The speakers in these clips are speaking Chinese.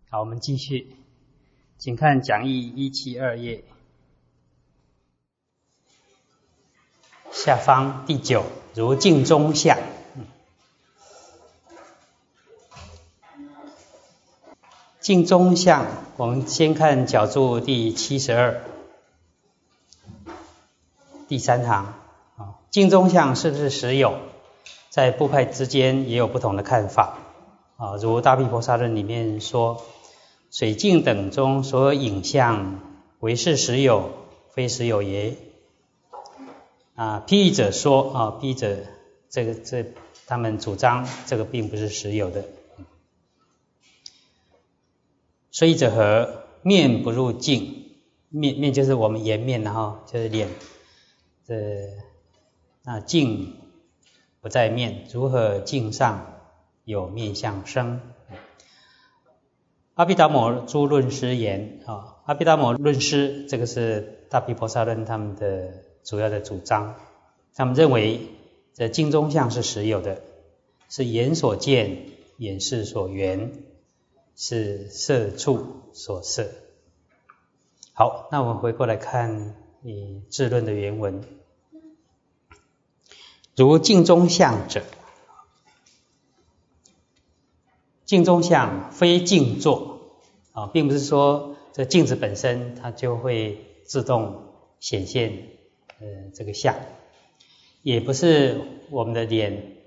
好，我们继续，请看讲义172页下方第9，如镜中相。镜中相，我们先看角注第72，第3行。镜中相是不是实有？在部派之间也有不同的看法。如大毗婆沙论里面说，水镜等中所有影像，唯是实有，非实有也。批译者说，批译者他们主张这个并不是实有的。所以者何？面不入镜，面就是我们颜面，就是脸。那镜不在面，如何镜上有面相生？阿毗达摩诸论师言，阿毗达摩论师，这个是大毗婆沙论他们的主要的主张。他们认为这镜中相是实有的，是眼所见，眼识所缘，是色处所摄。好，那我们回过来看智论的原文。如镜中相者，镜中相非镜作，并不是说这镜子本身它就会自动显现这个相，也不是我们的脸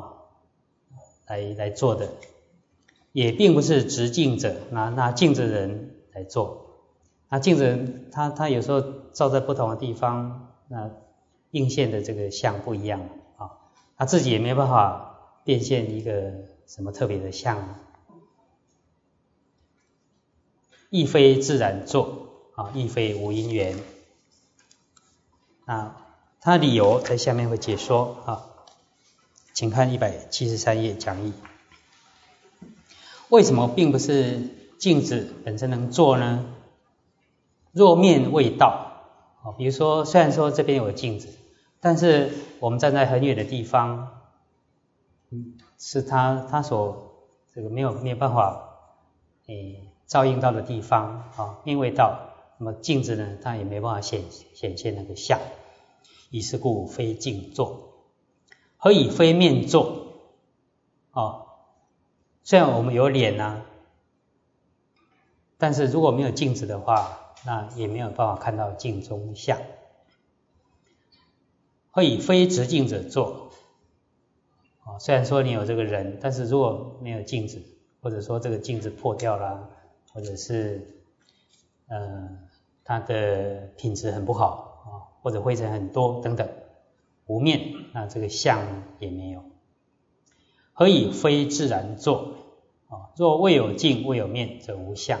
来做的，也并不是执镜者拿镜子人来做。那镜子人他有时候照在不同的地方，那映现的这个相不一样他自己也没办法变现一个什么特别的相，亦非自然作，亦非无因缘。他的理由在下面会解说请看173页讲义。为什么并不是镜子本身能做呢？若面未到，比如说虽然说这边有镜子，但是我们站在很远的地方，是他所这个没有办法照应到的地方面未到，那么镜子呢，它也没办法显现那个相。以是故非镜作。何以非面作？虽然我们有脸但是如果没有镜子的话，那也没有办法看到镜中相。何以非直镜者作？虽然说你有这个人，但是如果没有镜子，或者说这个镜子破掉了，或者是它的品质很不好或者灰尘很多等等，无面，那这个相也没有。何以非自然作？若未有镜未有面则无相。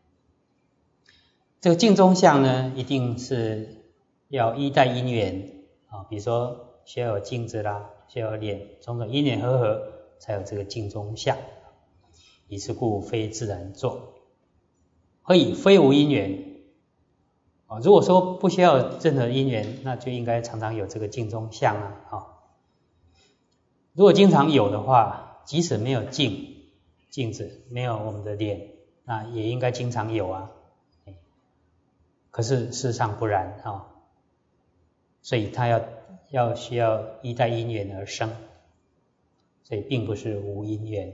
这个镜中相呢，一定是要依待因缘比如说需要有镜子啦，需要有脸，种种因缘和合才有这个镜中相。以是故非自然作。何以非无因缘？如果说不需要任何因缘，那就应该常常有这个镜中相如果经常有的话，即使没有镜子，没有我们的脸，那也应该经常有可是事实上不然所以它需要依待因缘而生，所以并不是无因缘。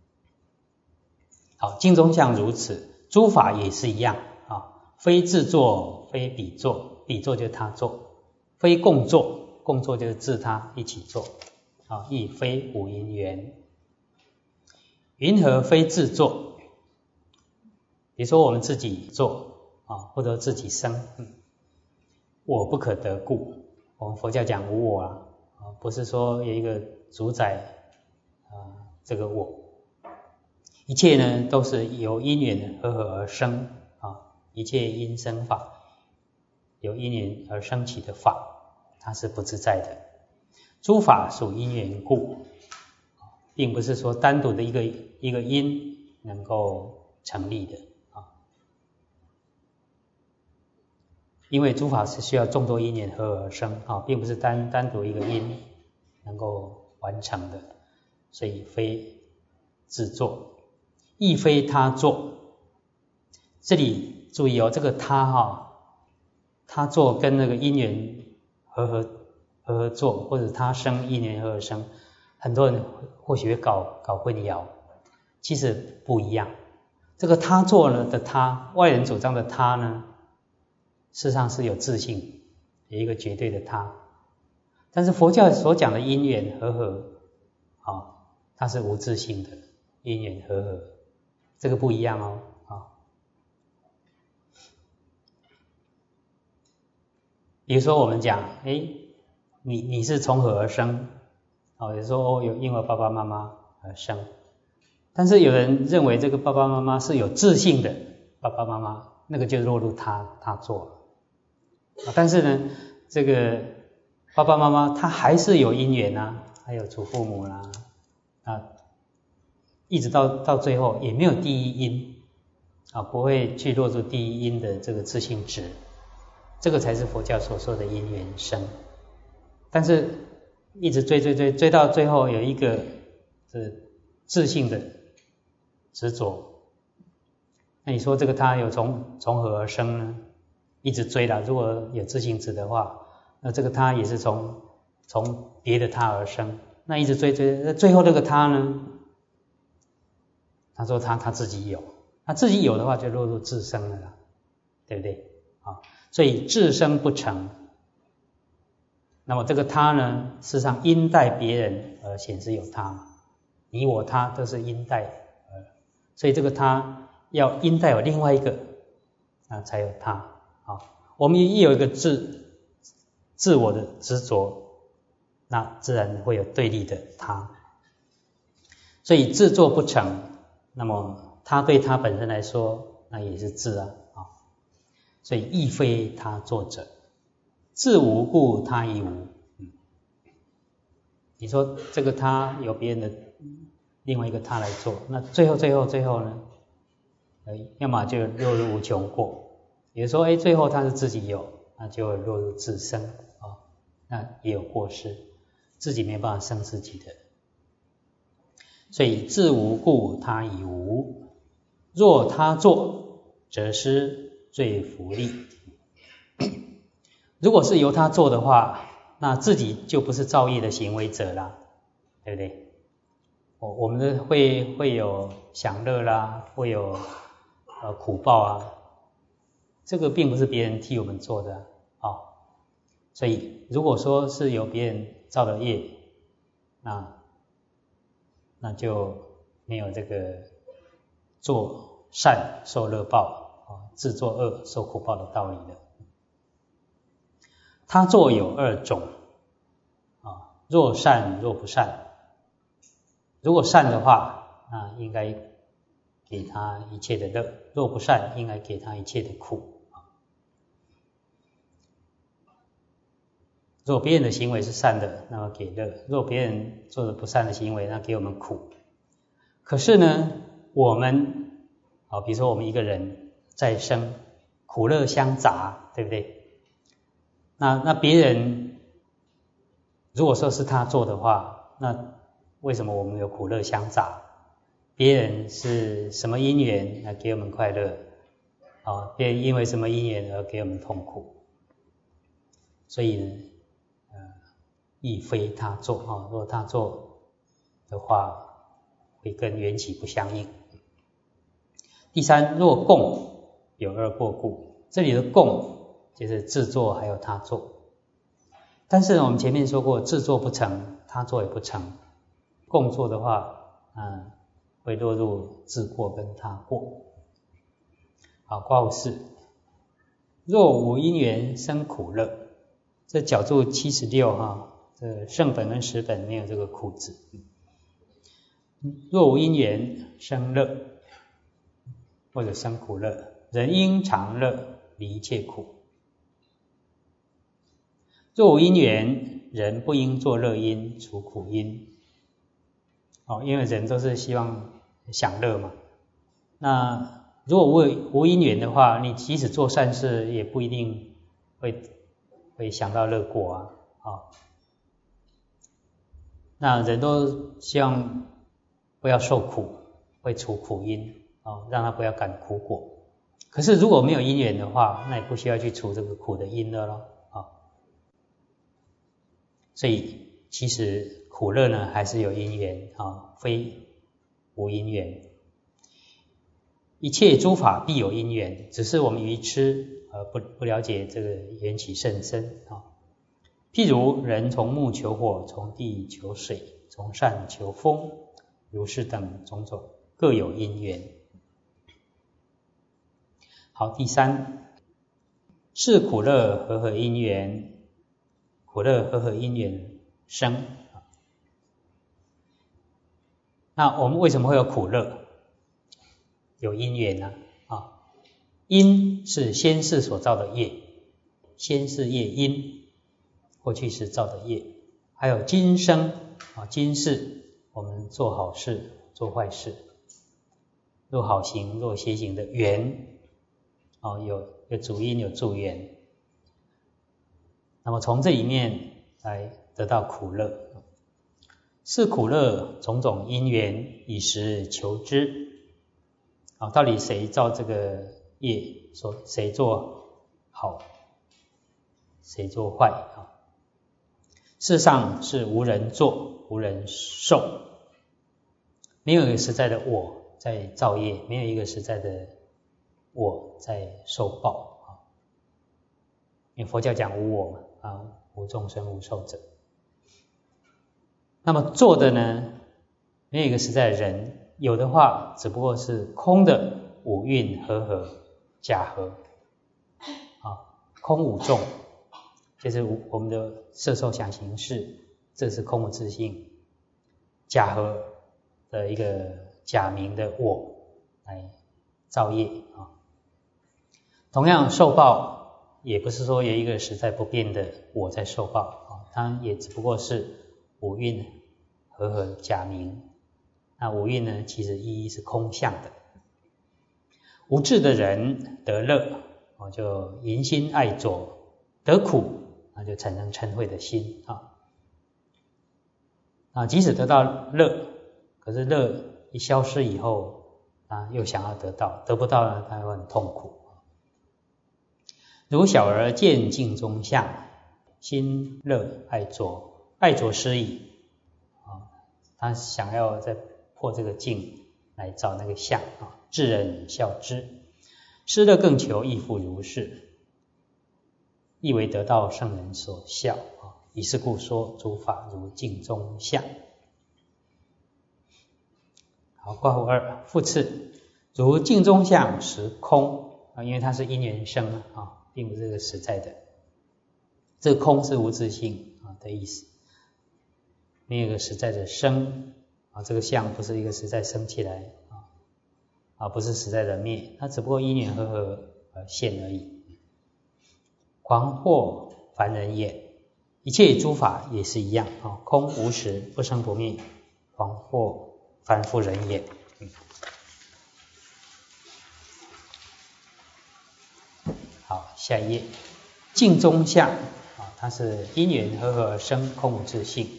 好，镜中相如此，诸法也是一样非自作，非彼作，彼作就是他作；非共作，共作就是自他一起做亦非无因缘。云何非自作？比如说我们自己做或者自己生我不可得故。我们佛教讲无我不是说有一个主宰这个我，一切呢都是由因缘和合而生一切因生法，由因缘而生起的法，它是不自在的。诸法属因缘故，并不是说单独的一个因能够成立的因为诸法是需要众多因缘合而生并不是单独一个因能够完成的，所以非自作，亦非他作这里注意哦，这个他他做跟那个因缘合作，或者他生因缘合生，很多人或许会搞混淆，其实不一样。这个他做了的他，外人主张的他呢，事实上是有自性，有一个绝对的他。但是佛教所讲的因缘合，它是无自性的因缘合，这个不一样哦。比如说我们讲，你是从何而生？有时候有因为爸爸妈妈而生，但是有人认为这个爸爸妈妈是有自性的爸爸妈妈，那个就落入他做了。但是呢，这个爸爸妈妈他还是有因缘啊，还有祖父母啦，一直到最后也没有第一因不会去落入第一因的这个自性质。这个才是佛教所说的因缘生，但是一直追到最后有一个自性的执着，那你说这个他有从何而生呢？一直追了，如果有自性执的话，那这个他也是从别的他而生，那一直追，那最后这个他呢？他说他自己有，他自己有的话就落入自生了啦，对不对？所以自生不成，那么这个他呢，事实上因待别人而显示有他嘛，你我他都是因待所以这个他要因待有另外一个才有他我们一有一个自我的执着，那自然会有对立的他，所以自作不成，那么他对他本身来说那也是自所以亦非他作者，自无故他亦无。你说这个他有别人的另外一个他来做，那最后呢，要么就落入无穷过，也就是说最后他是自己有，那就会落入自生那也有过失，自己没办法生自己的。所以自无故他亦无，若他作，则失罪福利。如果是由他做的话，那自己就不是造业的行为者啦，对不对？我们会有享乐啦，会有苦报这个并不是别人替我们做的所以如果说是由别人造的业，那就没有这个做善受乐报自作恶受苦报的道理了。他作有二种若善若不善。如果善的话，那应该给他一切的乐；若不善，应该给他一切的苦。若别人的行为是善的，那么给乐；若别人做的不善的行为，那给我们苦。可是呢，我们比如说我们一个人在生，苦乐相杂，对不对？那别人如果说是他做的话，那为什么我们有苦乐相杂？别人是什么因缘来给我们快乐别人因为什么因缘而给我们痛苦？所以呢亦非他作如果他作的话，会跟缘起不相应。第三，若共有二过故，这里的共就是自作还有他作。但是我们前面说过，自作不成，他作也不成。共作的话会落入自过跟他过。好，括弧4，若无因缘生苦乐，这角注76这圣本跟实本没有这个苦字。若无因缘生乐或者生苦乐，人应常乐，离一切苦。若无因缘，人不应作乐因，除苦因。因为人都是希望享乐嘛。那如果无因缘的话，你即使做善事，也不一定会享到乐果那人都希望不要受苦，会除苦因让他不要感苦果。 可是如果没有因缘的话，那也不需要去除这个苦的因了咯。所以其实苦乐呢还是有因缘非无因缘。一切诸法必有因缘，只是我们愚痴而不了解这个缘起甚深譬如人从木求火，从地求水，从善求风，如是等种种各有因缘。好，第三，是苦乐和合因缘，苦乐和合因缘生。那我们为什么会有苦乐？有因缘呢因是先世所造的业，先世业因，过去时造的业，还有今生今世我们做好事做坏事，若好行若邪行的缘有主因有助缘，那么从这里面来得到苦乐。是苦乐种种因缘，以实求之到底谁造这个业，谁做好谁做坏事实上是无人做无人受，没有一个实在的我在造业，没有一个实在的我在受报因为佛教讲无我无众生无寿者。那么做的呢，没有一个实在的人，有的话只不过是空的五蕴和合假合空五众，就是我们的色受想行识，这是空无自性假合的一个假名的我来造业同样受报也不是说有一个实在不变的我在受报它也只不过是五蕴和合假名。那五蕴呢，其实意义是空相的。无智的人得乐就淫心爱着，得苦那就产生嗔恚的心即使得到乐，可是乐一消失以后又想要得到，得不到呢他会很痛苦。如小儿见镜中相，心乐爱着，爱着失矣他想要再破这个镜来找那个相智人笑之，失乐更求，亦复如是，亦为得道圣人所笑以是故说诸法如镜中相。好，括弧2，复次，如镜中相实空因为它是因缘生并不是个实在的，这个空是无自性的意思，没有一个实在的生这个相不是一个实在生起来不是实在的灭，它只不过因缘和合而现而已。狂惑凡人也，一切诸法也是一样空无实不生不灭，狂惑凡夫人也。好，下一页，镜中相它是因缘和合而生，空无自性。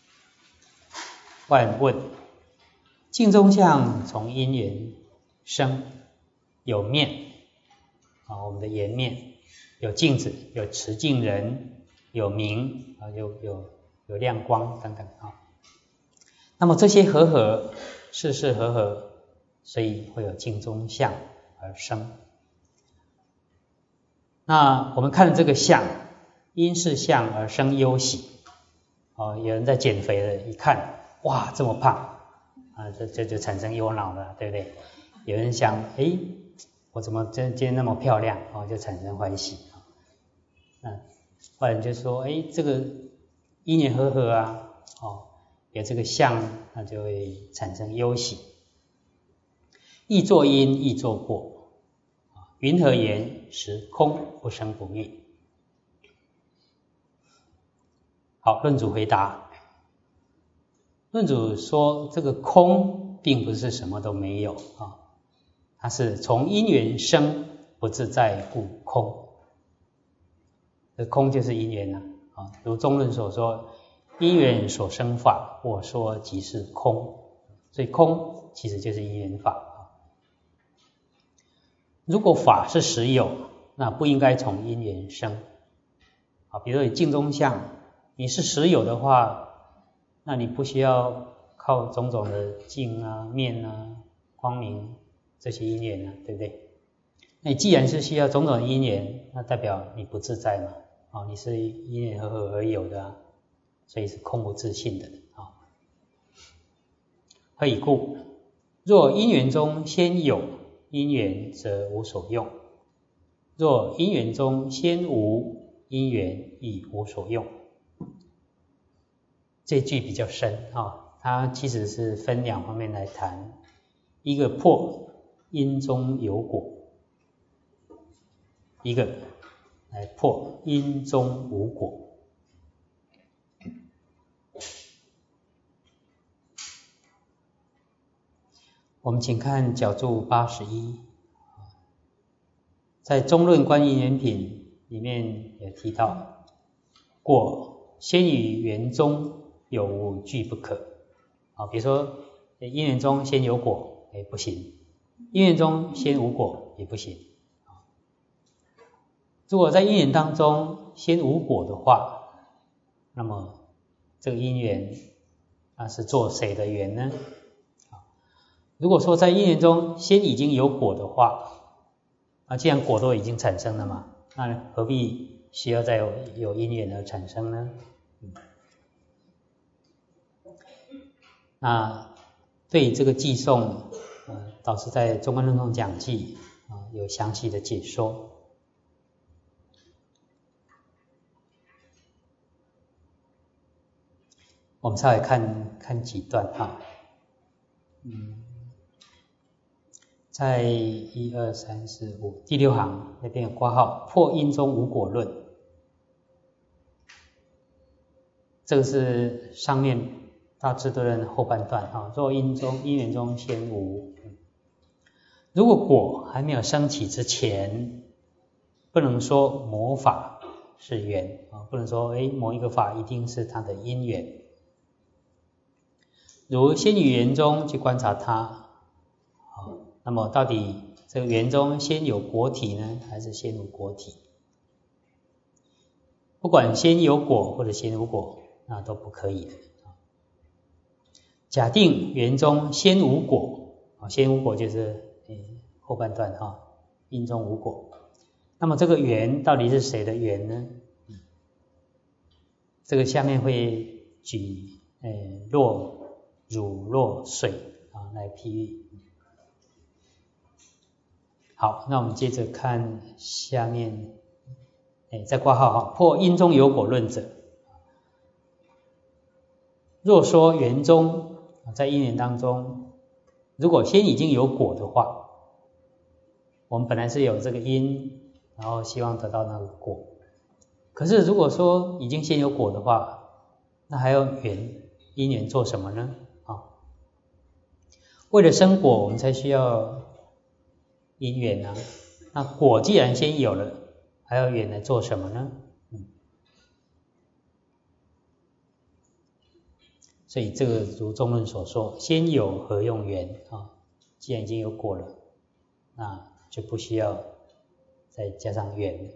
万问，镜中相从因缘生，有面我们的颜面，有镜子，有持镜人，有明有亮光等等那么这些和合，事事和合，所以会有镜中相而生。那我们看这个相，因是相而生忧喜有人在减肥了，一看哇这么胖这就产生忧恼了，对不对？有人想我怎么今天那么漂亮就产生欢喜或者就说这个因缘和合有这个相，那就会产生忧喜。亦作因亦作果云何言实空不生不灭？好，论主回答。论主说这个空并不是什么都没有它是从因缘生，不自在故空。这空就是因缘如中论所说，因缘所生法，我说即是空。所以空其实就是因缘法如果法是实有，那不应该从因缘生。比如说你镜中像，你是实有的话，那你不需要靠种种的镜啊、面啊、光明这些因缘啊，对不对？那你既然是需要种种的因缘，那代表你不自在嘛，你是因缘和合而有的啊，所以是空无自性的啊。何以故？若因缘中先有因缘，则无所用；若因缘中先无因缘，亦无所用。这句比较深它其实是分两方面来谈，一个破因中有果，一个来破因中无果。我们请看角注81，在中论观因缘品里面也提到，果先于缘中有无俱不可。比如说因缘中先有果也不行，因缘中先无果也不行。如果在因缘当中先无果的话，那么这个因缘是做谁的缘呢？如果说在因缘中先已经有果的话，既然果都已经产生了嘛，那何必需要再有因缘而产生呢？那对这个寄颂，导师在中观论中讲记有详细的解说。我们稍微看几段在1、2、3、4、5第6行那边有括号，破因中无果论。这个是上面大智度论后半段若因缘中先无。如果果还没有升起之前，不能说某法是缘不能说某一个法一定是它的因缘。如先于缘中去观察它，那么到底这个缘中先有果体呢，还是先无果体？不管先有果或者先无果，那都不可以的。假定缘中先无果，先无果就是后半段因中无果。那么这个缘到底是谁的缘呢？这个下面会举若、汝、若、水来譬喻。好，那我们接着看下面，再括号破因中有果论者。若说缘中在因缘当中，如果先已经有果的话，我们本来是有这个因，然后希望得到那个果。可是如果说已经先有果的话，那还要因缘做什么呢？为了生果，我们才需要因缘那果既然先有了，还要缘来做什么呢？所以这个如中论所说，先有何用缘既然已经有果了，那就不需要再加上缘。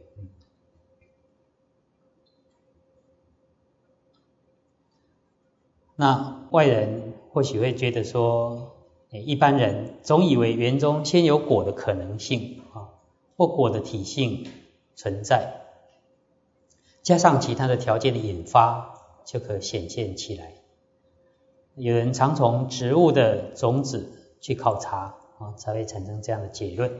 那外人或许会觉得说，一般人总以为缘中先有果的可能性或果的体性存在，加上其他的条件的引发，就可显现起来。有人常从植物的种子去考察才会产生这样的结论。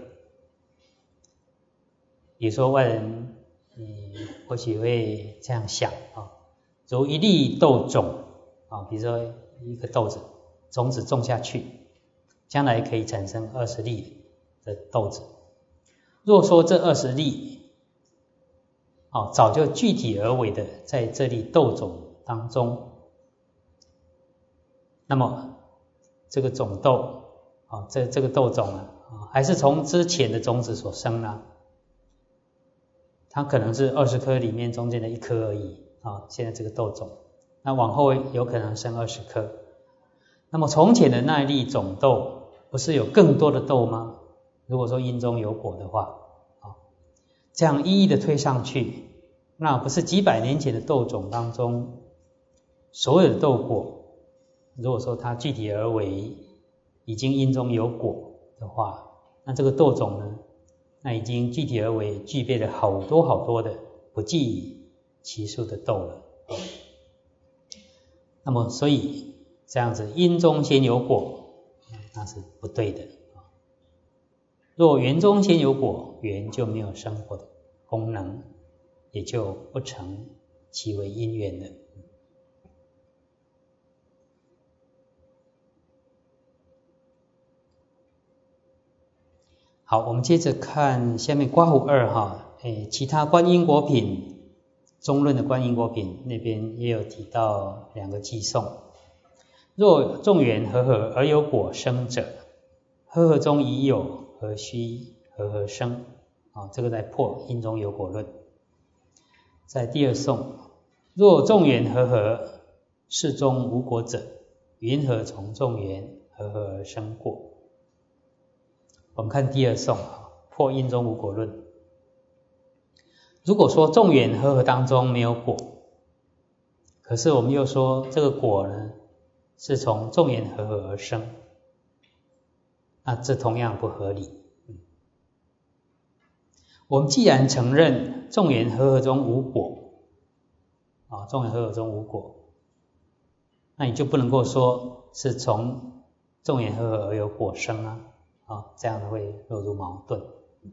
比如说外人或许会这样想如一粒豆种比如说一个豆子种子种下去，将来可以产生20粒的豆子。若说这20粒早就具体而为的在这粒豆种当中，那么这个种豆这个豆种还是从之前的种子所生呢？它可能是20颗里面中间的1颗而已现在这个豆种，那往后有可能生20颗。那么从前的那一粒种豆不是有更多的豆吗？ 如果说因中有果的话，这样一一的推上去，那不是几百年前的豆种当中所有的豆果，如果说它具体而为已经因中有果的话，那这个豆种呢，那已经具体而为具备了好多好多的不计其数的豆了。那么所以这样子因中先有果，那是不对的。若缘中先有果，缘就没有生活的功能，也就不成其为因缘了。好，我们接着看下面刮胡2哈，其他观因果品，中论的观因果品那边也有提到2个偈颂。若众缘和合而有果生者，和合中已有，何须和合生？这个在破因中有果论。在第2颂，若众缘和合，世中无果者，云何从众缘和合而生果？我们看第2颂，破因中无果论。如果说众缘和合当中没有果，可是我们又说这个果呢是从众缘和合而生，那这同样不合理。我们既然承认众缘和合中无果，众缘和合中无果，那你就不能够说是从众缘和合而有果生啊，这样会落入矛盾。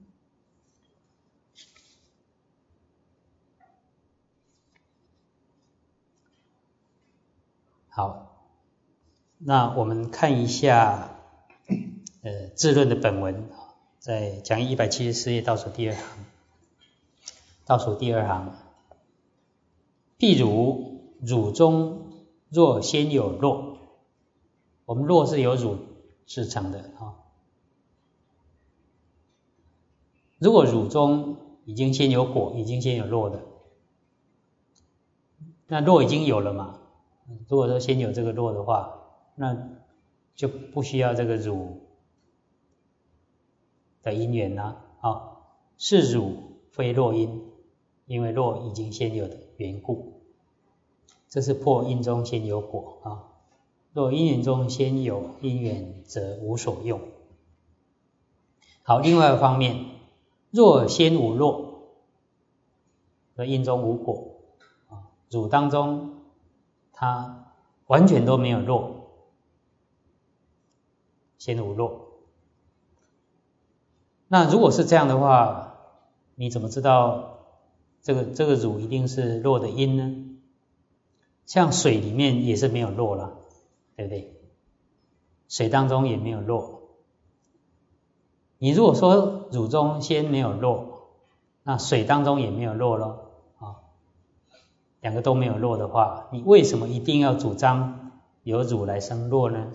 好，那我们看一下智论的本文，在讲义174页倒数第2行，譬如乳中若先有酪，我们酪是由乳制成的如果乳中已经先有果，已经先有酪的，那酪已经有了嘛，如果说先有这个酪的话，那就不需要这个乳的因缘啦，是乳非酪因，因为酪已经先有的缘故，这是破因中先有果若因缘中先有因缘，则无所用。好，另外一个方面，若先无酪，和因中无果，乳当中它完全都没有酪，先无酪。那如果是这样的话，你怎么知道这个乳一定是酪的因呢？像水里面也是没有酪了，对不对？水当中也没有酪。你如果说乳中先没有酪，那水当中也没有酪咯两个都没有酪的话，你为什么一定要主张由乳来生酪呢？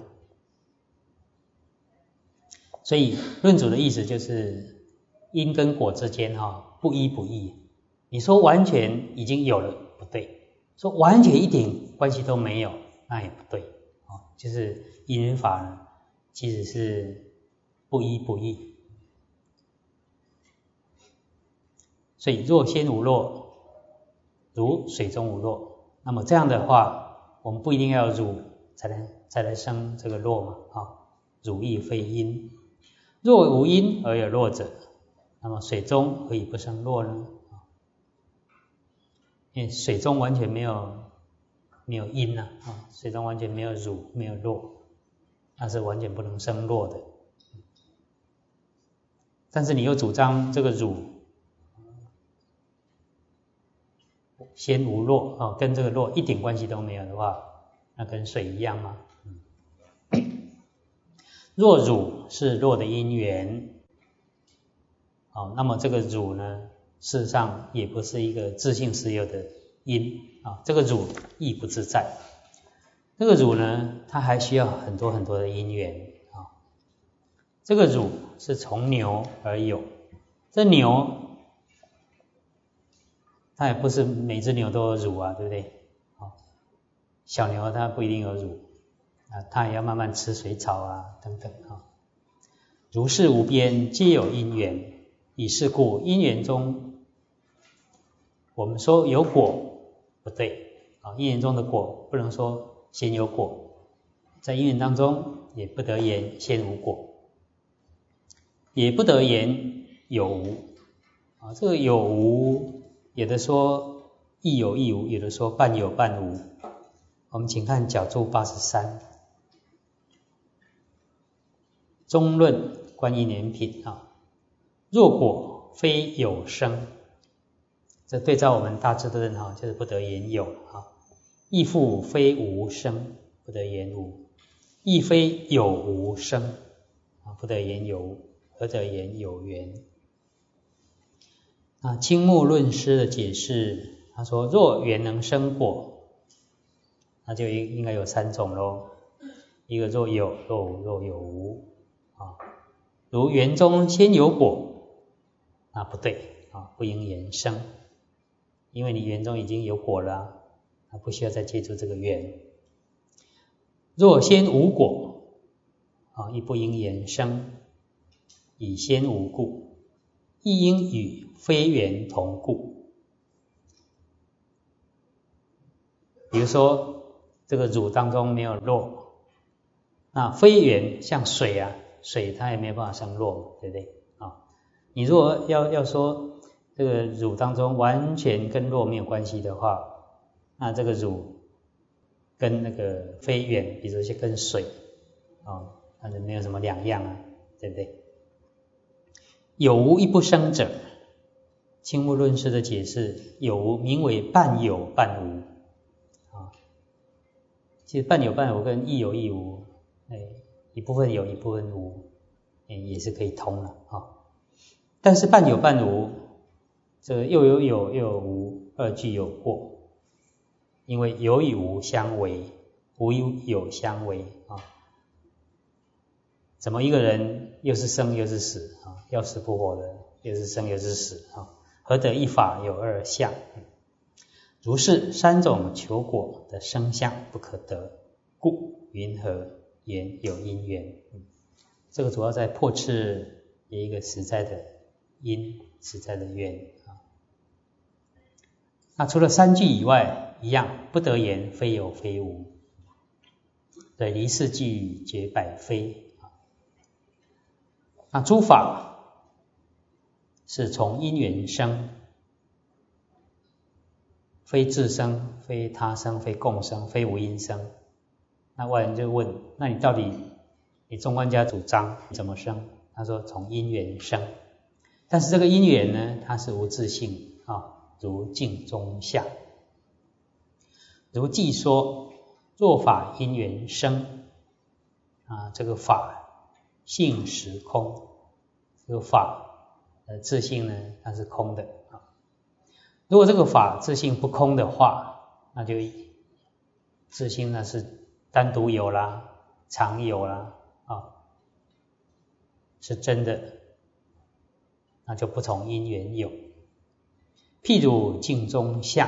所以论主的意思就是因跟果之间不一不异。你说完全已经有了不对，说完全一点关系都没有那也不对就是因缘法呢其实是不一不异。所以若先无酪，如水中无酪，那么这样的话我们不一定要乳才来生这个酪嘛乳亦非因。若无因而有酪者，那么水中何以不生酪呢？因为水中完全没有因水中完全没有乳没有酪，那是完全不能生酪的。但是你又主张这个乳先无酪跟这个酪一点关系都没有的话，那跟水一样吗？若乳是酪的因缘那么这个乳呢事实上也不是一个自性实有的因这个乳亦不自在。这个乳呢它还需要很多很多的因缘这个乳是从牛而有，这牛它也不是每只牛都有乳对不对小牛它不一定有乳它也要慢慢吃水草等等如是无边，皆有因缘。以是故，因缘中，我们说有果不对啊，因缘中的果不能说先有果，在因缘当中也不得言先无果，也不得言有无啊。这个有无，有的说亦有亦无，有的说半有半无。我们请看角注83，中论观因缘品啊。若果非有生，这对照我们大智论哈，就是不得言有啊。亦复非无生，不得言无；亦非有无生啊，不得言有无，何得言有缘？啊，青木论师的解释，他说：若缘能生果，那就应该有3种咯。一个若有，若无，若有无啊。如缘中先有果，那不对啊，不应言生，因为你缘中已经有果了，不需要再借助这个缘。若先无果啊，亦不应言生，以先无故，亦应与非缘同故。比如说这个乳当中没有肉，那非缘像水啊，水它也没有办法生肉，对不对啊？你如果要说这个乳当中完全跟肉没有关系的话，那这个乳跟那个非缘，比如说跟水啊，那就没有什么两样啊，对不对？有无亦不生者，青木论师的解释，有无名为半有半无啊。其实半有半无跟亦有亦无，一部分有一部分无，也是可以通了啊。但是半有半无，这个又有有又有无，二俱有过，因为有与无相违，无与有相违啊。怎么一个人又是生又是死啊？要死不活的，又是生又是死啊？何得一法有二相？如是3种求果的生相不可得，故云何言有因缘？这个主要在破斥有一个实在的因，实在的缘啊。那除了3句以外，一样不得言非有非无。对，离4句绝百非。那诸法是从因缘生，非自生，非他生，非共生，非无因生。那外人就问，那你到底你中观家主张怎么生？他说从因缘生，但是这个因缘呢，它是无自性啊，如镜中像。如既说若法因缘生啊，这个法性实空，这个法自性呢，它是空的啊。如果这个法自性不空的话，那就自性呢是单独有啦，常有啦啊，是真的，那就不从因缘有。譬如镜中像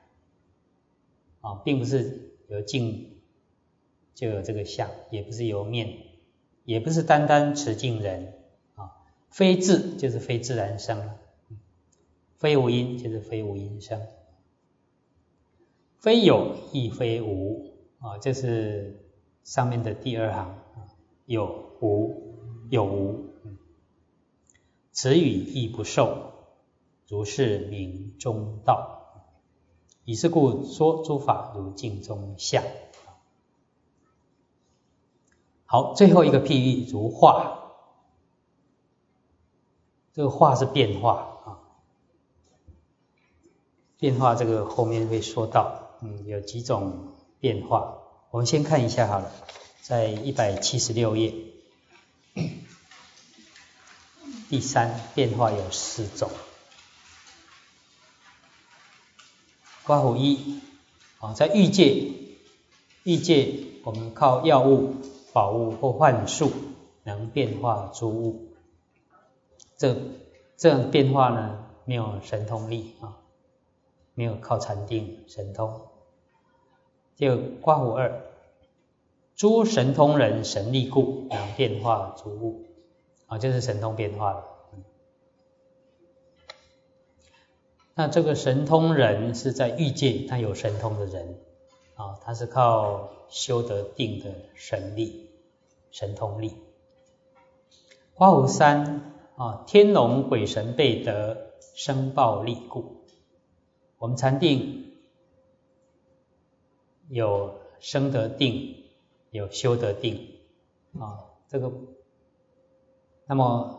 啊，并不是有镜就有这个相，也不是有面，也不是单单持镜人啊。非自就是非自然生，非无因就是非无因生，非有亦非无啊，这是上面的第2行，有无有无，此语亦不受，如是名中道。以是故说诸法如镜中像。好，最后一个譬喻如化，这个化是变化啊，变化这个后面会说到，有几种变化，我们先看一下好了，在176页，第3变化有4种。括弧1啊，在欲界，欲界我们靠药物、宝物或幻术能变化诸物，这样变化呢，没有神通力啊，没有靠禅定神通。就括弧2，诸神通人神力故能变化诸物。 就是神通变化了。那这个神通人是在欲界，他有神通的人他是靠修得定的神力、神通力。花湖山天龙鬼神辈得生报力故，我们禅定有生得定，有修得定这个，那么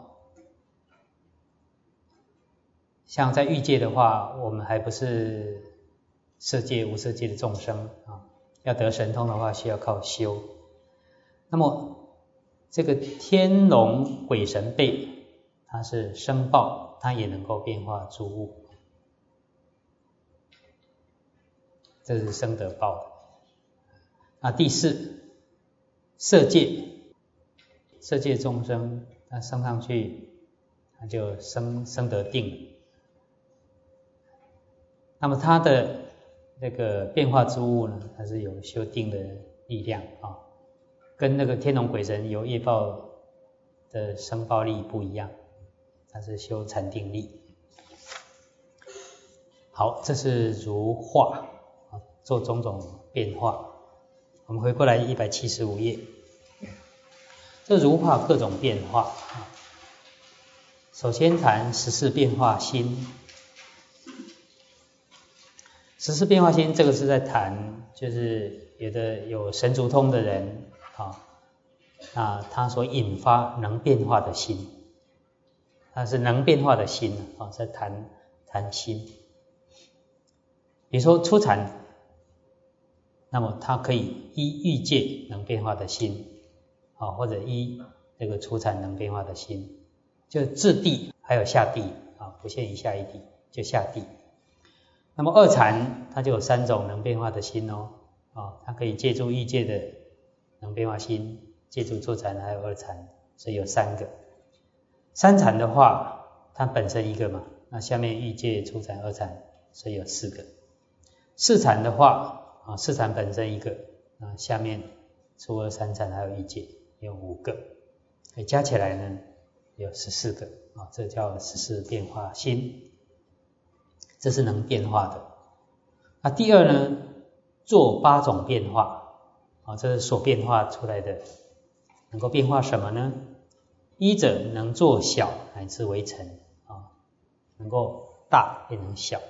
像在欲界的话，我们还不是色界、无色界的众生要得神通的话，需要靠修。那么这个天龙鬼神辈，它是生报，它也能够变化诸物，这是生得报的。第四，色界众生，他升上去，他就生得定。那么他的那个变化诸物呢，它是有修定的力量跟那个天龙鬼神有业报的生报力不一样，它是修禅定力。好，这是如化做种种变化。我们回过来175页，这如化各种变化首先谈14变化心。14变化心，这个是在谈，就是有神足通的人他所引发能变化的心，它是能变化的心在谈心。比如说初禅，那么它可以依欲界能变化的心或者依这个初禅能变化的心，就至地还有下地不限于下一地，就下地。那么二禅它就有3种能变化的心它可以借助欲界的能变化心，借助初禅还有二禅，所以有3个。三禅的话，它本身一个嘛，那下面欲界、初禅、二禅，所以有4个。四禅的话四禅本身一个，下面初二三禅还有欲界有5个，所以加起来呢有14个这叫14变化心。这是能变化的。第二呢，做8种变化这是所变化出来的。能够变化什么呢？一者能做小乃至为成能够大变成小。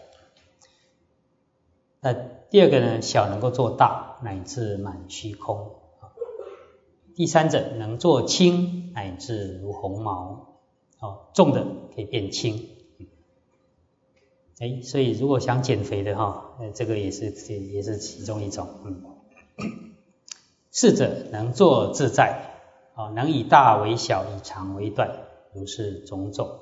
那第二个呢，小能够做大乃至满虚空第三者能做轻乃至如鸿毛重的可以变轻。所以如果想减肥的这个也是其中一种四者能做自在能以大为小，以长为短，如是种种。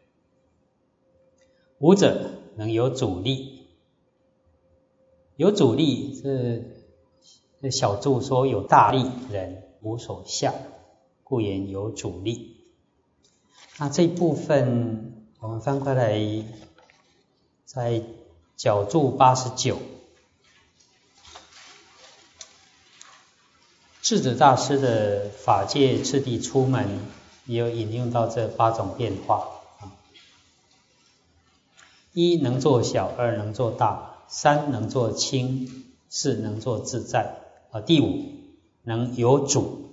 五者能有阻力，有阻力是小注说有大力人无所下，故言有阻力。那这一部分我们翻过来，在角注89，智者大师的法界次第出门也有引用到这8种变化一能做小，二能做大，三能做轻，四能做自在第五能有主。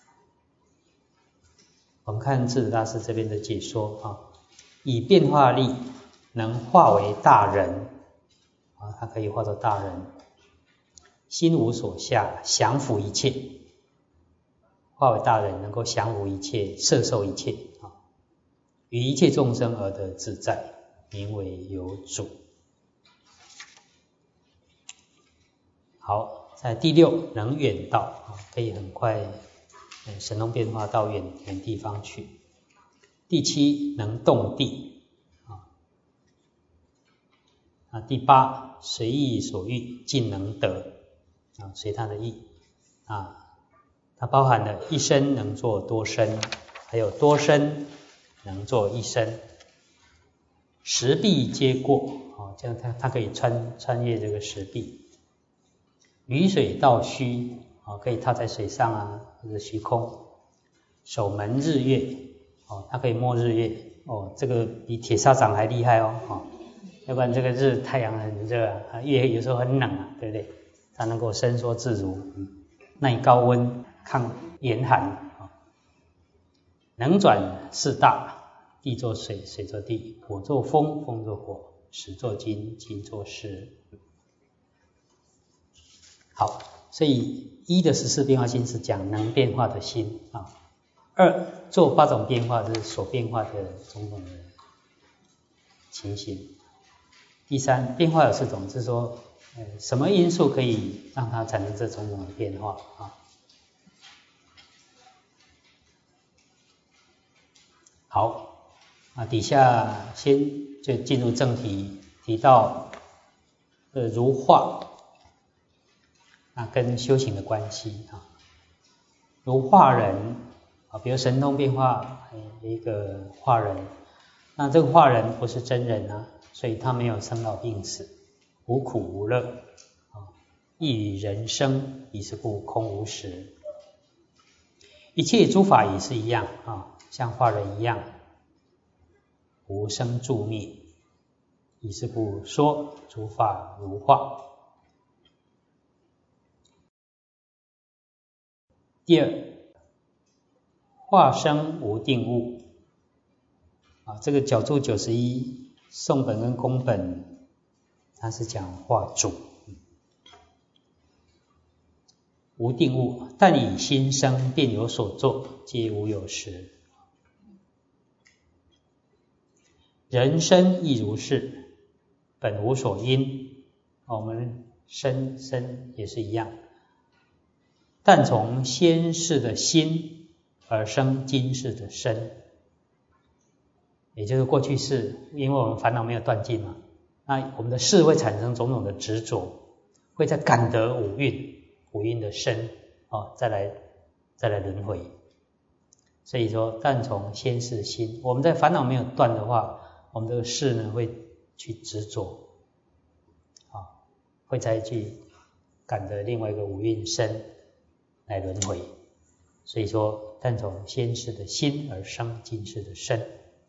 我们看智者大师这边的解说以变化力能化为大人它可以化作大人，心无所下，降伏一切，化为大人能够降伏一切，摄受一切与一切众生而得自在，名为有主。好，在第6能远道可以很快神通变化到远地方去。第7能动地第8随意所欲尽能得随他的意它包含了一身能做多身，还有多身能做一身，十壁皆过这样它可以穿越这个十壁。鱼水道虚可以踏在水上或者虚空。守门日月它可以摸日月，这个比铁砂掌还厉害要不然这个太阳很热月有时候很冷对不对？它能够伸缩自如，耐高温，抗严寒能转四大，地作水，水作地，火作风，风作火，石作金，金作石。好，所以一的14变化心是讲能变化的心二做8种变化是所变化的种种的情形。第三，变化有4种，是说什么因素可以让它产生这种种的变化好，底下先就进入正题，提到如化跟修行的关系如化人比如神通变化一个化人，那这个化人不是真人所以他没有生老病死，无苦无乐亦与人生，以是故空无实。一切诸法也是一样像化人一样无生住灭，以是故说诸法如化。第二，化生无定物这个角注91颂本跟宫本它是讲化主无定物，但以心生便有所作，皆无有实。人生亦如是，本无所因我们身也是一样，但从先世的心而生今世的身，也就是过去世，因为我们烦恼没有断尽嘛，那我们的事会产生种种的执着，会再感得五蕴的身再来轮回。所以说，但从先世心，我们在烦恼没有断的话，我们这个事呢会去执着会再去感得另外一个五蕴身来轮回。所以说，但从先世的心而生今世的身，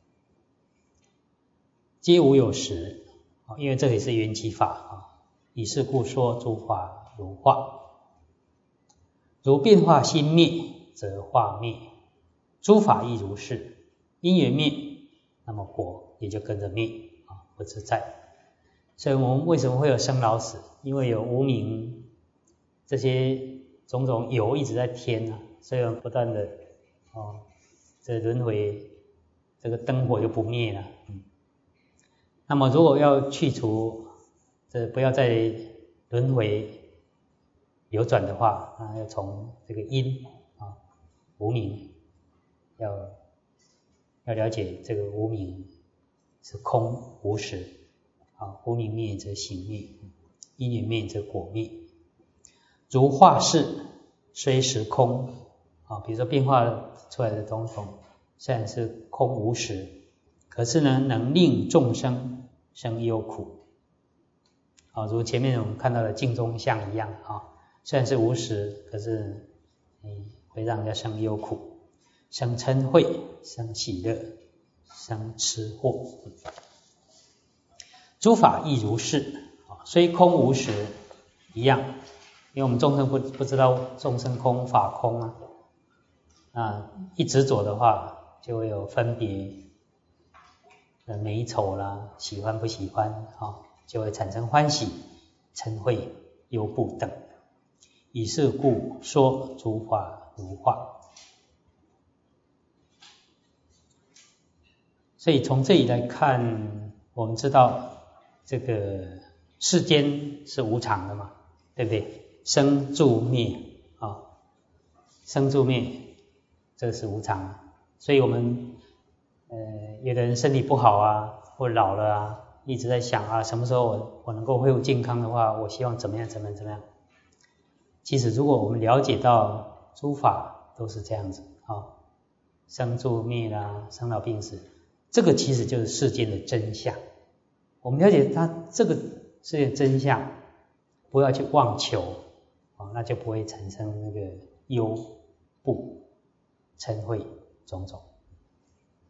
皆无有实因为这里是缘起法以是故说诸法如化。如变化心灭，则化灭，诸法亦如是，因缘灭，那么果也就跟着灭不自在。所以我们为什么会有生老死？因为有无明这些种种有一直在添所以我们不断的这轮回，这个灯火就不灭了那么如果要去除不要再轮回流转的话要从这个因无明要了解这个无明是空无实无明灭则行灭，因缘灭则果灭。如化世虽实空比如说变化出来的种种虽然是空无实，可是呢能令众生生忧苦如前面我们看到的镜中像一样虽然是无实，可是会让人家生忧苦，生嗔恚，生喜乐，生痴惑。诸法亦如是虽空无实一样，因为我们众生不知道众生空法空一执着的话就会有分别美丑啦，喜欢不喜欢就会产生欢喜、嗔恚、忧怖等。以是故说诸法如化。所以从这里来看，我们知道这个世间是无常的嘛，对不对？生住灭生住灭这是无常所以我们有的人身体不好或老了一直在想什么时候我能够恢复健康的话，我希望怎么样。其实如果我们了解到诸法都是这样子生住灭啦，生老病死，这个其实就是世间的真相。我们了解它这个世界真相，不要去妄求那就不会产生那个忧怖嗔恚种种。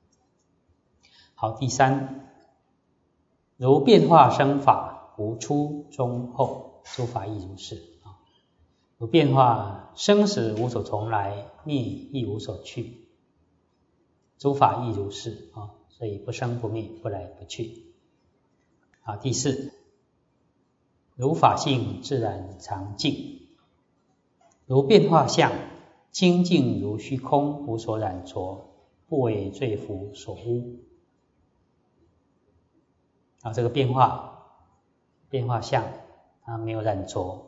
好，第三，如变化生法，无初中后，诸法亦如是。如变化生死无所从来，灭亦无所去，诸法亦如是。所以不生不灭，不来不去。好，第四，如法性自然常净，如变化相，清净如虚空，无所染着，不为罪福所污。这个变化相，它没有染着。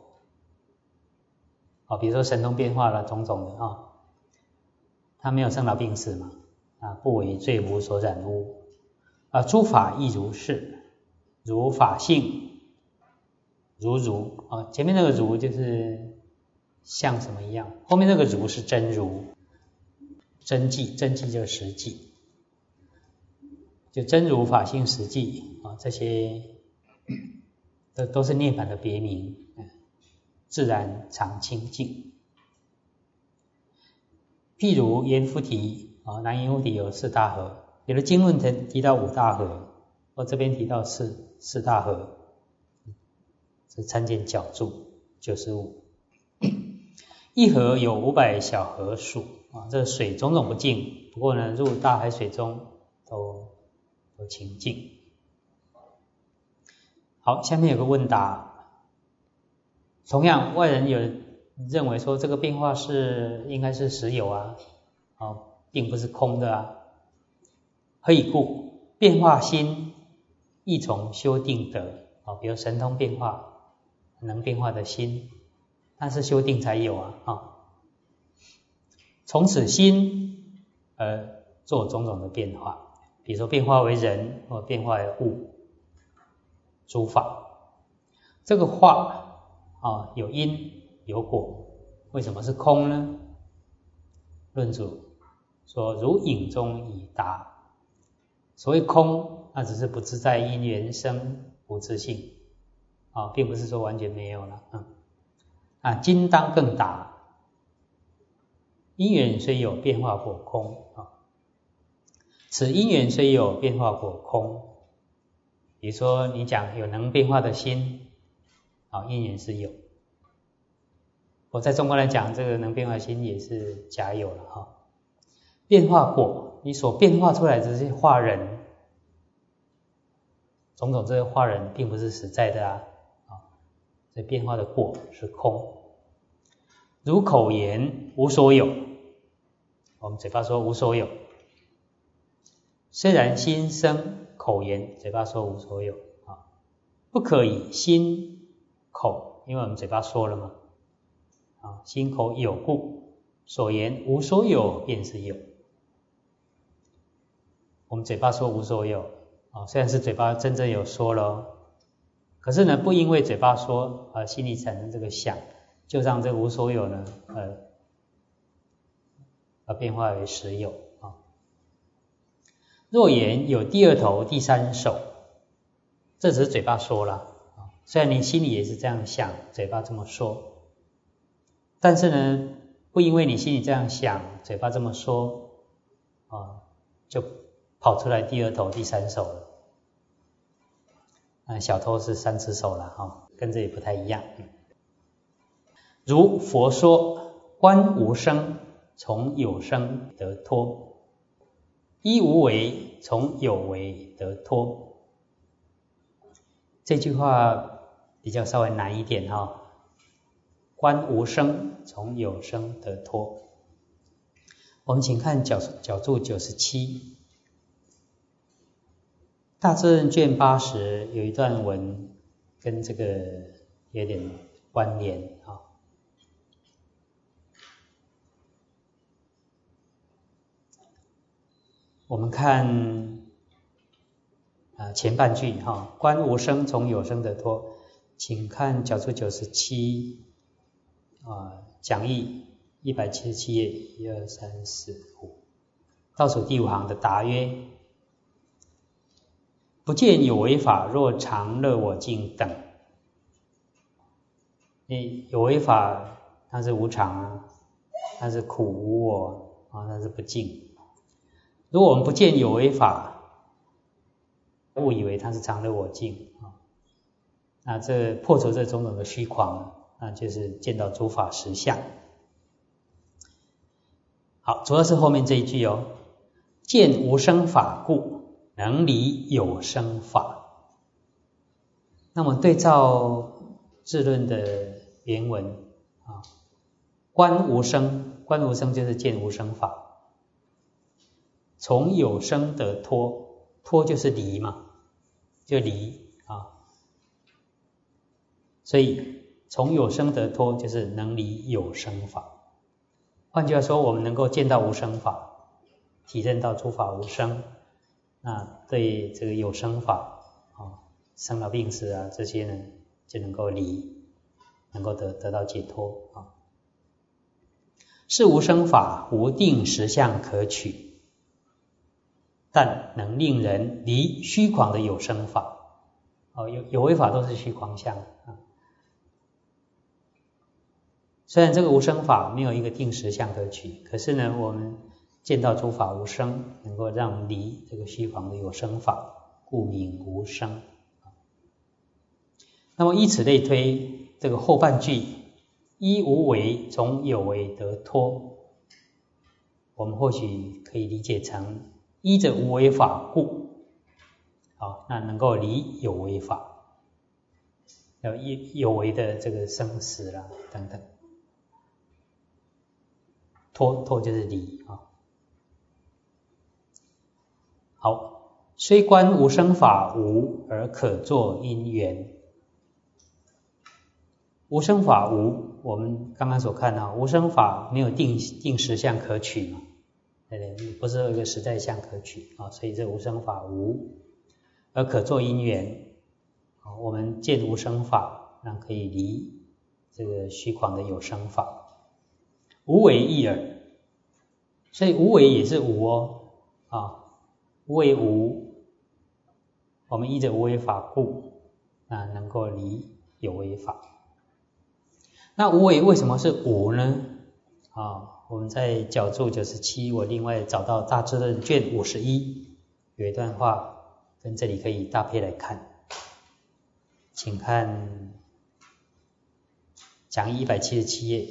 比如说神通变化了，种种的它没有生老病死嘛，不为罪福所染污。诸法亦如是，如法性，如前面那个如就是像什么一样，后面那个如是真如，真迹就是实际，就真如法性实际这些都是涅槃的别名，自然常清净。譬如阎浮提，南阎浮提有四大河，有的经论提到五大河，我这边提到四大河，是参见角注95。一河有500小河数，这水种种不净，不过呢，入大海水中都清净。好，下面有个问答，同样外人有认为说这个变化应该是实有并不是空的何以故？变化心亦从修定得比如神通变化，能变化的心，但是修定才有从此心而做种种的变化，比如说变化为人，或变化为物，诸法。这个化有因有果，为什么是空呢？论主说如影中已达。所谓空，那只是不自在因缘生无自性并不是说完全没有了今当更达，因缘虽有，变化果空此因缘虽有，变化果空。比如说你讲有能变化的心因缘是有，我在中国来讲，这个能变化心也是假有了变化果，你所变化出来的这些化人，种种这些化人并不是实在的所以变化的果是空。如口言无所有，我们嘴巴说无所有，虽然心生口言，嘴巴说无所有不可以心口，因为我们嘴巴说了嘛心口有故，所言无所有便是有。我们嘴巴说无所有虽然是嘴巴真正有说了可是呢，不因为嘴巴说心里产生这个想，就让这个无所有呢变化为实有若言有第二头第三手，这只是嘴巴说了虽然你心里也是这样想，嘴巴这么说，但是呢，不因为你心里这样想，嘴巴这么说就跑出来第二头第三手了小偷是3只手了跟这也不太一样。如佛说观无生，从有生得脱，依无为，从有为得脱。这句话比较稍微难一点观无生，从有生得脱。我们请看角注97，大智论卷80有一段文跟这个有点关联我们看前半句观无生，从有生得脱。请看角注97讲义177页1、2、3、4、5倒数第5行的答曰：不见有为法，若常乐我净等。有为法它是无常它是苦无我它是不净。如果我们不见有为法误以为它是常乐我净啊。那这破除这种种的虚狂，那就是见到诸法实相。好，主要是后面这一句哦，见无生法故，能离有生法。那么对照智论的原文啊，观无生，观无生就是见无生法，从有生得脱，脱就是离嘛，就离啊，所以从有生得脱就是能离有生法。换句话说，我们能够见到无生法，体认到诸法无生，那对这个有生法啊，生老病死啊这些呢，就能够离，能够得到解脱啊。是无生法，无定实相可取，但能令人离虚诳的有生法。有为法都是虚诳相啊。虽然这个无生法没有一个定实相可取，可是呢，我们见到诸法无生，能够让离这个虚诳的有生法，故名无生。那么依此类推，这个后半句依无为从有为得脱，我们或许可以理解成依着无为法故，好，那能够离有为法，有为的这个生死啦等等。脱就是离啊。好，虽观无生法无，而可作因缘。无生法无，我们刚刚所看到，无生法没有定实相可取嘛，对不对？不是有一个实在相可取啊，所以这无生法无，而可作因缘。我们见无生法，那可以离这个虚诳的有生法。无为亦尔，所以无为也是无哦，无为无，我们依着无为法故，能够离有为法。那无为为什么是无呢？我们在角注97，我另外找到大智论卷51有一段话，跟这里可以搭配来看，请看讲义177页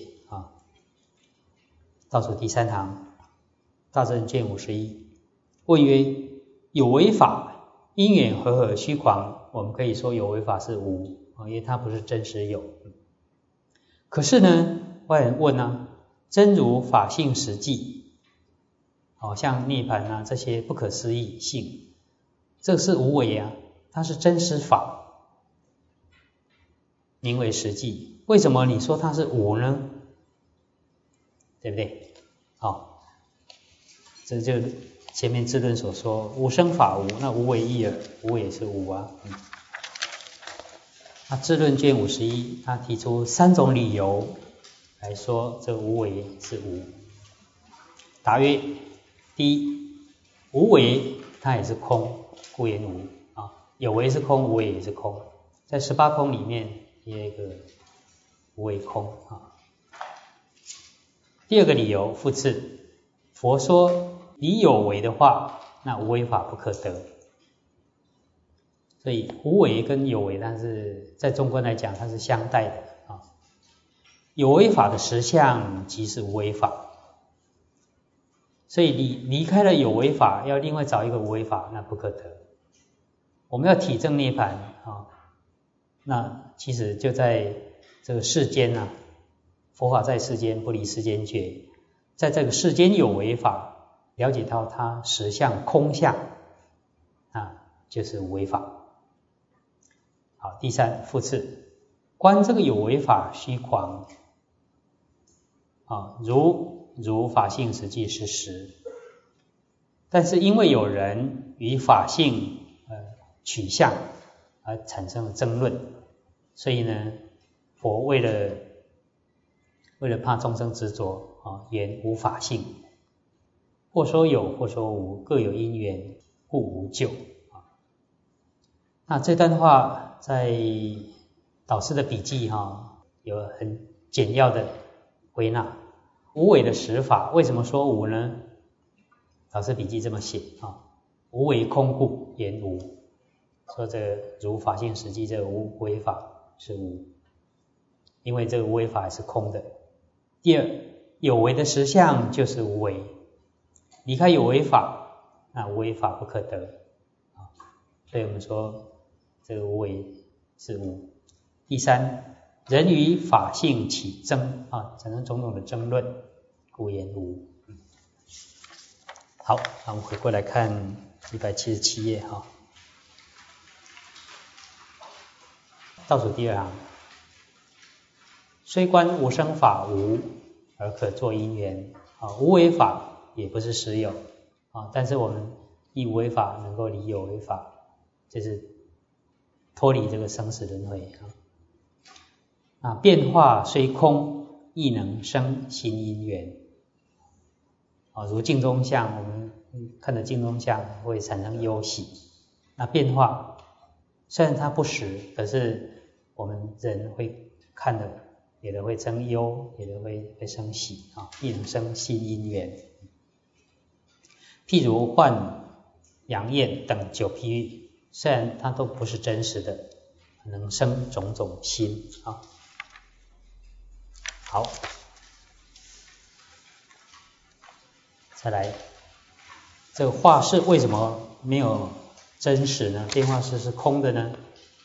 倒数第3行，大智论卷51，问曰：有为法因缘和合虚诳，我们可以说有为法是无，因为它不是真实有。可是呢，外人问真如法性实际，像涅槃啊这些不可思议性，这是无为啊，它是真实法，名为实际。为什么你说它是无呢？对不对？这就前面智论所说，无生法无，那无为亦尔，无为也是无啊。那智论卷51，他提出3种理由来说这无为是无。答曰：第一，无为它也是空，故言无有为是空，无为也是空，在18空里面也有一个无为空第二个理由，复次，佛说离有为的话，那无为法不可得。所以无为跟有为，但是在中观来讲，它是相待的有为法的实相即是无为法，所以你离开了有为法，要另外找一个无为法，那不可得。我们要体证涅槃那其实就在这个世间佛法在世间，不离世间觉，在这个世间有为法，了解到它实相空相就是无为法。好，第三，复次，观这个有为法虚诳如法性实际是实，但是因为有人与法性取向而产生了争论，所以呢，佛为了怕众生执着言无法性，或说有，或说无，各有因缘，故无咎那这段话在导师的笔记有很简要的归纳。无为的实法，为什么说无呢？导师笔记这么写无为空故言无。 说这个如法性实际，这个无为法是无，因为这个无为法是空的。第二，有为的实相就是无为，离开有为法，那无为法不可得啊。所以我们说这个无为是无。第三，人与法性起争啊，产生种种的争论，故言无。好，那我们回过来看177页哈，倒数第二行，虽观无生法无，而可作因缘啊，无为法也不是实有啊，但是我们依无为法能够离有为法，就是脱离这个生死轮回啊。变化虽空，亦能生新因缘啊，如镜中像，我们看着镜中像会产生忧喜。那变化虽然它不实，可是我们人会看的，有的会生忧，有的会生喜啊，亦能生新因缘。譬如幻、阳焰等9譬喻，虽然它都不是真实的，能生种种心啊。好。再来，这个化世为什么没有真实呢？变化世是空的呢？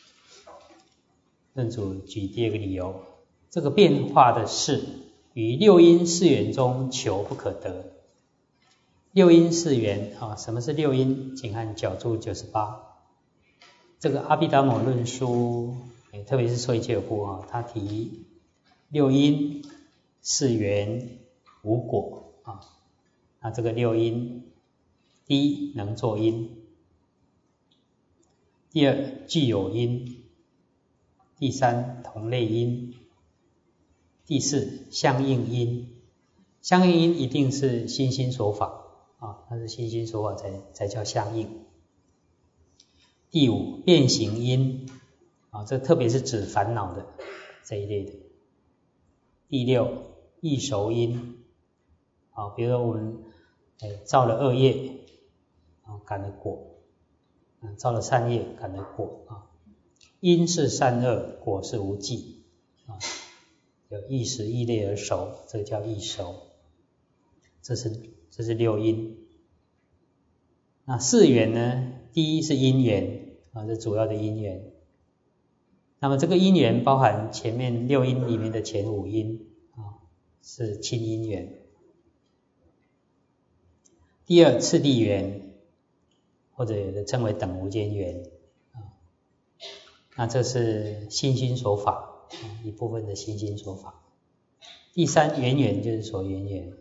论主举第二个理由，这个变化的世于六因四缘中求不可得。六因四缘啊，什么是六因？请看角注98。这个阿毗达摩论书，特别是说一切有部啊，他提六因四缘无果啊。那这个六因，第一能作因，第二具有因，第三同类因，第四相应因。相应因一定是心心所法啊，它是心心所法才叫相应。第五变形因啊，这特别是指烦恼的这一类的。第六异熟因啊，比如说我们造了恶业啊，感了果；造了善业，感了果啊。因是善恶，果是无记啊。有异时异类而熟，这个叫异熟。这是六因。那四缘呢？第一是因缘啊，这主要的因缘。那么这个因缘包含前面六因里面的前五因啊，是亲因缘。第二次第缘，或者有的称为等无间缘啊，那这是心心所法一部分的心心所法。第三缘缘就是所缘缘，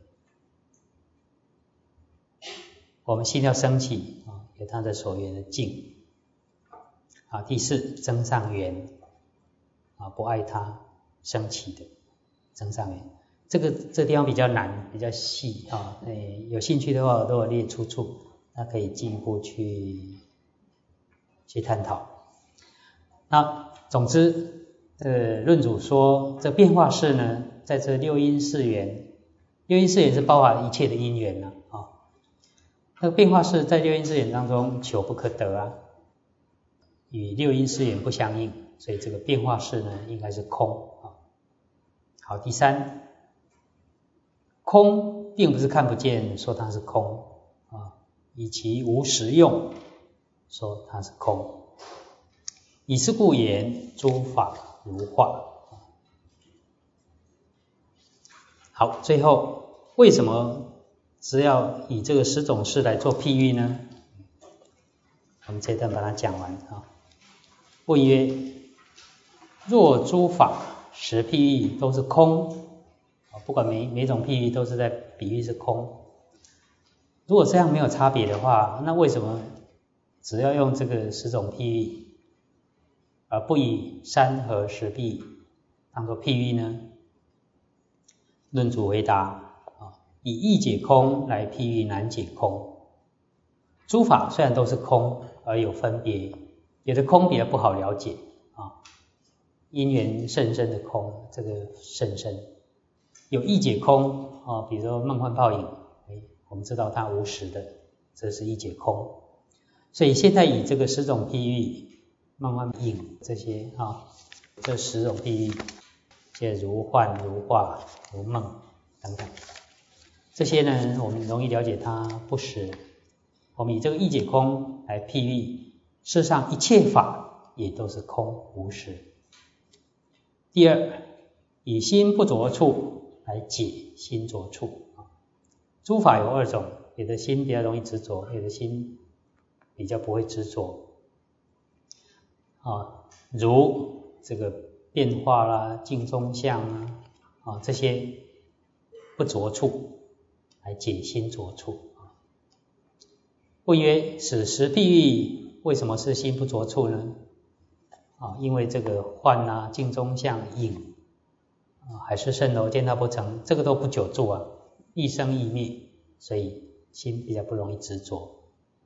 我们心要升起啊，有它的所缘的境啊。第四增上缘啊，不爱它升起的增上缘。这地方比较难，比较细啊，有兴趣的话我都有列出处，那可以进一步去探讨。那总之，论主说这变化世呢，在这六因四缘，六因四缘是包含一切的因缘啊。那个变化世在六因四缘当中求不可得啊，与六因四缘不相应，所以这个变化世呢应该是空啊。好，第三。空并不是看不见，说它是空啊，以其无实用，说它是空。以是故言，诸法如化。好，最后为什么只要以这个10种事来做譬喻呢？我们这段把它讲完啊。问曰：若诸法实譬喻都是空，不管每种譬喻都是在比喻是空。如果这样没有差别的话，那为什么只要用这个10种譬喻，而不以山河石壁当作譬喻呢？论主回答以易解空来譬喻难解空。诸法虽然都是空，而有分别，有的空比较不好了解啊，因缘甚深的空，这个甚深。有易解空啊，比如说梦幻泡影，我们知道它无实的，这是易解空。所以现在以这个10种譬喻慢慢引这些这10种譬喻，这如幻、如化、如梦等等，这些呢我们容易了解它不实。我们以这个义解空来譬喻，事实上一切法也都是空无实。第二，以心不着处来解心着处。诸法有2种，有的心比较容易执着，有的心比较不会执着。如这个变化啦、镜中相这些不着处来解心着处。问曰：此时譬喻为什么是心不着处呢？因为这个幻镜中相、影海市蜃楼、见道不成，这个都不久住易生易灭，所以心比较不容易执着。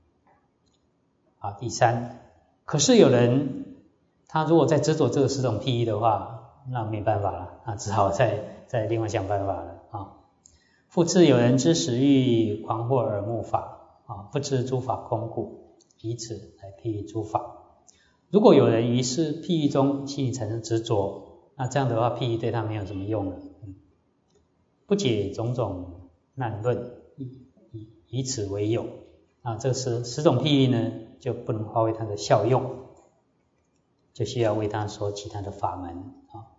第三，可是有人他如果再执着这个10种譬喻的话，那没办法了，只好再另外想办法了。复次有人知实欲，狂惑耳目法，不知诸法空故，以此来譬喻诸法。如果有人于是譬喻中心里产生执着，那这样的话譬喻对他没有什么用了。不解种种难论，以此为有，这10种譬喻呢就不能发挥它的效用，就需要为他说其他的法门。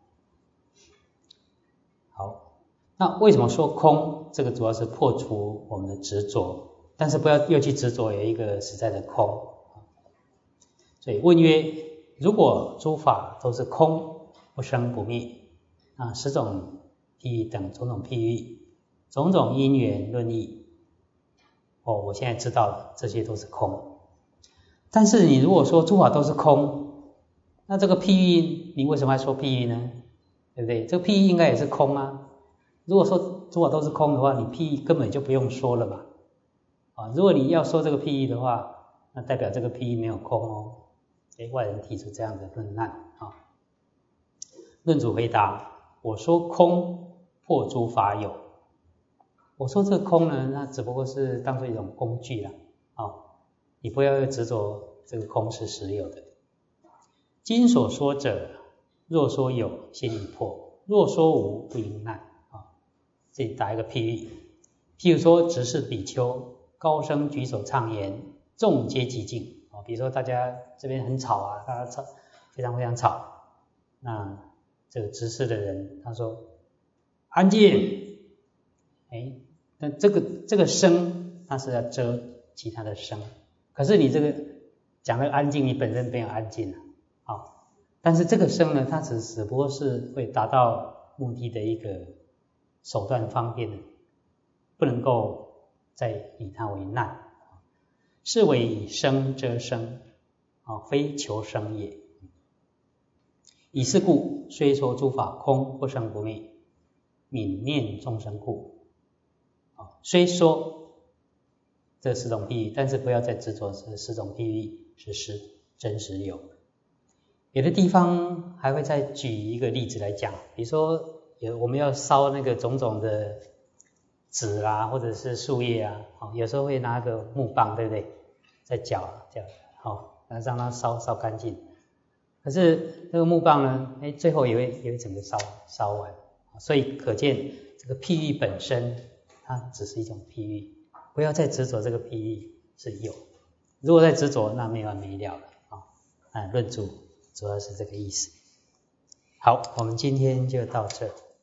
好，那为什么说空？这个主要是破除我们的执着，但是不要又去执着有一个实在的空。所以问曰：如果诸法都是空，不生不灭，10种譬喻等种种譬喻，种种因缘论义，我现在知道了，这些都是空。但是你如果说诸法都是空，那这个譬喻你为什么要说譬喻呢？对不对？这个譬喻应该也是空啊。如果说诸法都是空的话，你譬喻根本就不用说了嘛。如果你要说这个譬喻的话，那代表这个譬喻没有空哦。外人提出这样的论难。论主回答：我说空破诸法有。我说这个空呢，那只不过是当作一种工具啦。你不要执着这个空是实有的。今所说者，若说有，心已破；若说无，不应难。这里打一个譬喻，譬如说执事比丘高声举手唱言，众皆寂静。比如说大家这边很吵大家非常非常吵，那这个执事的人他说安静。但这个声它是要遮其他的声，可是你这个讲的安静，你本身没有安静但是这个声呢，它只不过是会达到目的的一个手段方便的，不能够再以它为难。是为以声遮声，非求生也。以是故，虽说诸法空不生不灭，泯念众生故。虽说这10种譬喻，但是不要再执着这10种譬喻是真实有。有的地方还会再举一个例子来讲，比如说我们要烧那个种种的纸啦，或者是树叶有时候会拿个木棒，对不对？在搅让它烧干净。可是这个木棒呢，最后也会整个烧完。所以可见这个譬喻本身，它只是一种譬喻，不要再执着这个譬喻是有。如果再执着，那没完没了了。论主主要是这个意思。好，我们今天就到这。